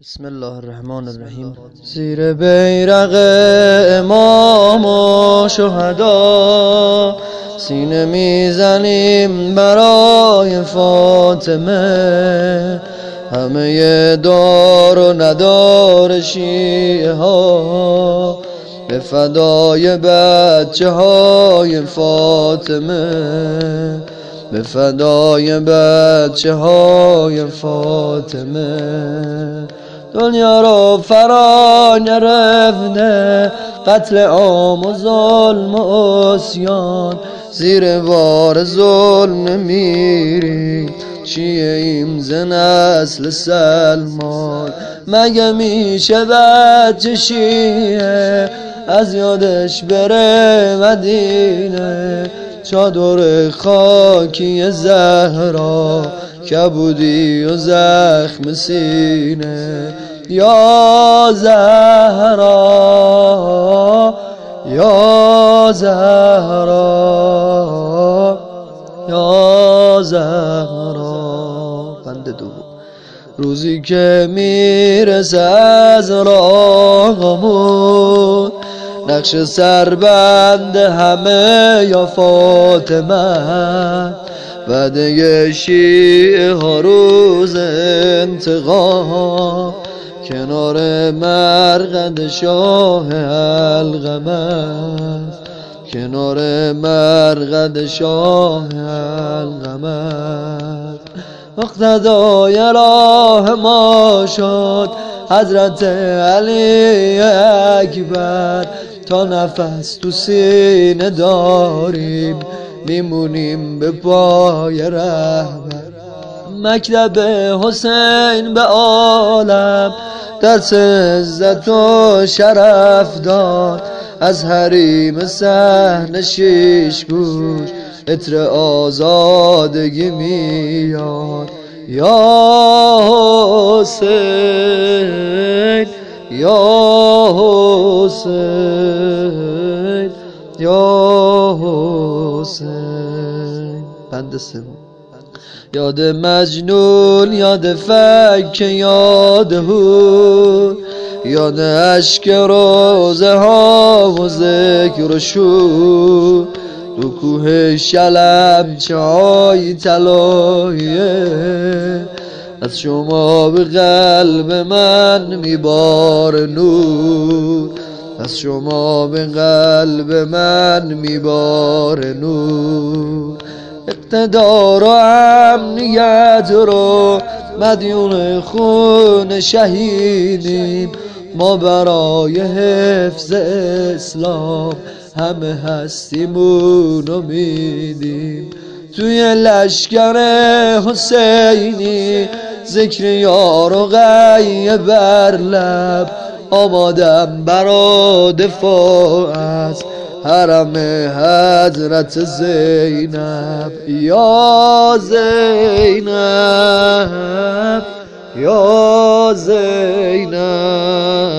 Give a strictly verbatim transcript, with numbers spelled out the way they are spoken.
بسم الله الرحمن الرحیم. زیر بیرق امام و شهدا سینه میزنیم برای فاطمه، همه دار و ندار شیعه ها به فدای بچه های فاطمه، به فدای بچه های فاطمه. دنیا رو فرا نرفته قتل عام و ظلم و عصیان، زیر بار ظلم نمیری شیعه ایم ز نسل سلمان. مگه میشه بچه شیعه از یادش بره مدینه، چادر خاکی زهرا کبودی و زخم سینه. یا زهرا یا زهرا یا زهرا. بند دو. روزی که میرسه از راهمون نقش سربند همه یا فاطمه، وعده شیعه ها روز انتقام کنار مرقد شاه القمر، کنار مرقد شاه القمر. مقتدای راه ما شد حضرت علی اکبر، تا نفس تو سینه داریم میمونیم به پای رهبر. مکتب حسین به عالم درس عزت و شرف داد، از حریم صحن شیش گوش عطر آزادگی میاد. یا حسین یا حسین یا حسین. بند سوم. یاد مجنون، یاد فک، یاد هور، یاد اشک روزه ها و ذکر و شور. دو کوه شلم چای طلاییه، از شما به قلب من میبار نور، از شما به قلب من میبار نور. اقتدار و امنیت رو مدیون خون شهیدیم، ما برای حفظ اسلام همه هستیمون رو میدیم. توی لشکر حسینی ذکر یار و غیه بر لب، آمادم برا دفاع از حرم حضرت زینب. یا زینب یا زینب